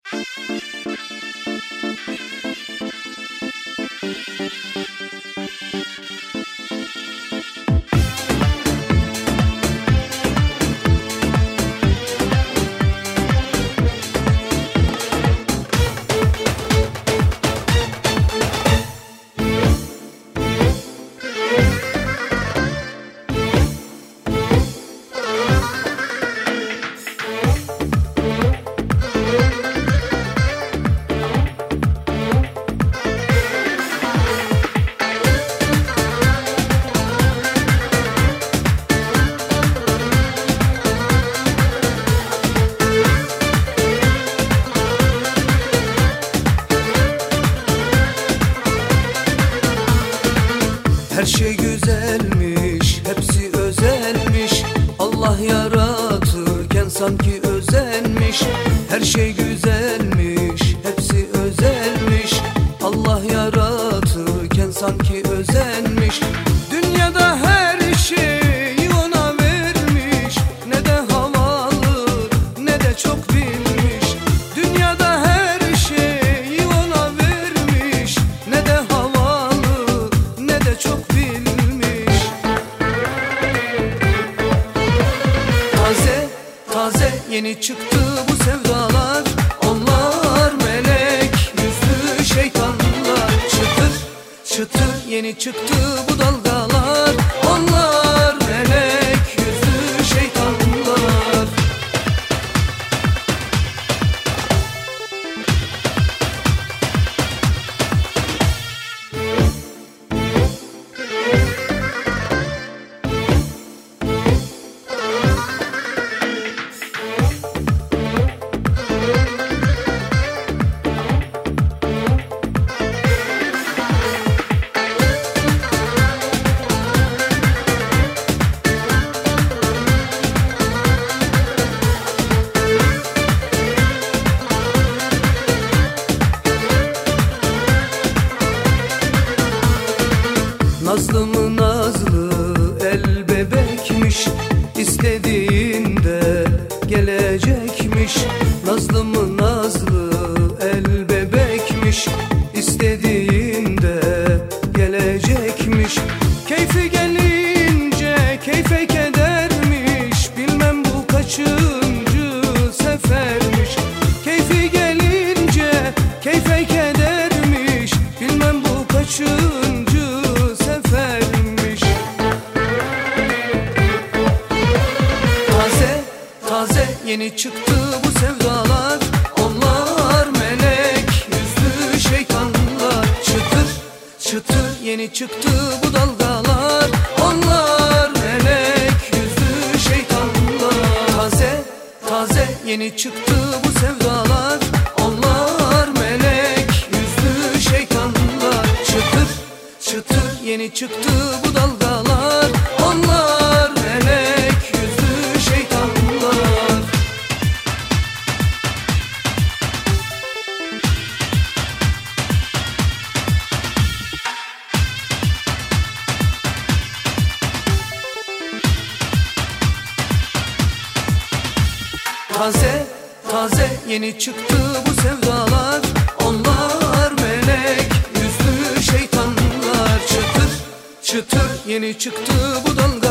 Her şey güzelmiş, hepsi özelmiş. Allah yaratırken sanki özenmiş. Her şey güzelmiş, hepsi özelmiş. Allah yaratırken sanki özenmiş. Dünyada her şeyi ona vermiş. Ne de havalı, ne de çok bilmiş. Dünyada her şeyi ona vermiş. Ne de havalı, ne de çok bilmiş. Taze, taze yeni çıktı bu sevdalar. Onlar melek yüzlü şeytanlar. Çıtır, çıtır yeni çıktı bu dalgalar. Onlar melek yüzlü şeytanlar. Nazlı mı nazlı el bebekmiş, istediğinde gelecekmiş. Nazlı mı nazlı el bebekmiş, istediğinde gelecekmiş. Keyfi gelince keyfe kedermiş, bilmem bu kaçıncı sefermiş. Keyfi gelince keyfe kedermiş, bilmem bu kaçıncı sefermiş. Taze, taze yeni çıktı bu sevdalar. Onlar melek yüzlü şeytanlar. Çıtır, çıtır yeni çıktı bu dalgalar. Onlar melek yüzlü şeytanlar. Taze, taze yeni çıktı bu sevdalar. Onlar melek yüzlü şeytanlar. Çıtır, çıtır yeni çıktı bu dalgalar. Onlar melek yüzlü şeytanlar. Taze, taze yeni çıktı bu sevdalar. Onlar melek yüzlü şeytanlar. Çıtır, çıtır yeni çıktı bu dalga.